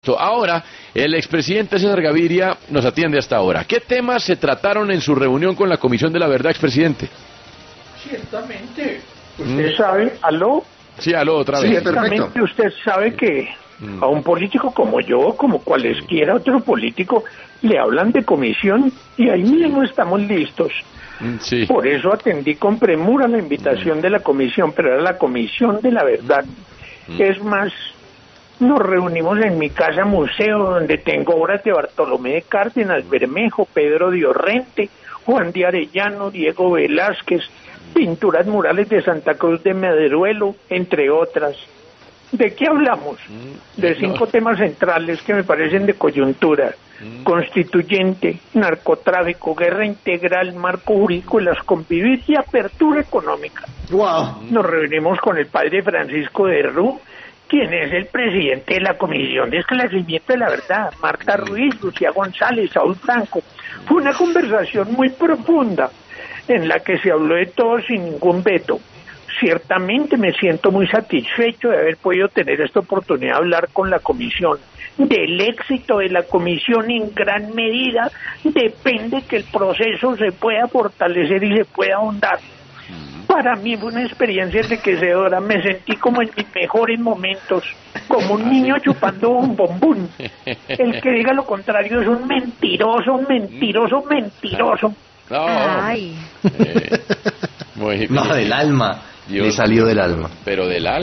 Ahora, el expresidente César Gaviria nos atiende hasta ahora. ¿Qué temas se trataron en su reunión con la Comisión de la Verdad, expresidente? Ciertamente. Usted sabe, ¿aló? Sí, aló, otra vez. Ciertamente usted sabe que a un político como yo, como cualesquiera otro político, le hablan de comisión y ahí mismo estamos listos. Sí. Por eso atendí con premura la invitación de la comisión, pero era la Comisión de la Verdad. Es más, nos reunimos en mi casa museo, donde tengo obras de Bartolomé de Cárdenas, Bermejo, Pedro de Orrente, Juan de Arellano, Diego Velázquez, pinturas murales de Santa Cruz de Maderuelo, entre otras. ¿De qué hablamos? De 5 temas centrales que me parecen de coyuntura: constituyente, narcotráfico, guerra integral, marco jurídico, las convivir y apertura económica. Wow. Nos reunimos con el padre Francisco de Rú, quien es el presidente de la Comisión de Esclarecimiento de la Verdad, Marta Ruiz, Lucía González, Saúl Franco. Fue una conversación muy profunda en la que se habló de todo sin ningún veto. Ciertamente me siento muy satisfecho de haber podido tener esta oportunidad de hablar con la comisión. Del éxito de la comisión en gran medida depende que el proceso se pueda fortalecer y se pueda ahondar. Para mí fue una experiencia enriquecedora, me sentí como en mis mejores momentos, como un niño chupando un bombón. El que diga lo contrario es un mentiroso, un mentiroso, mentiroso. No, Ay. muy No, bien. del alma. Dios Le salió del alma. Pero del alma.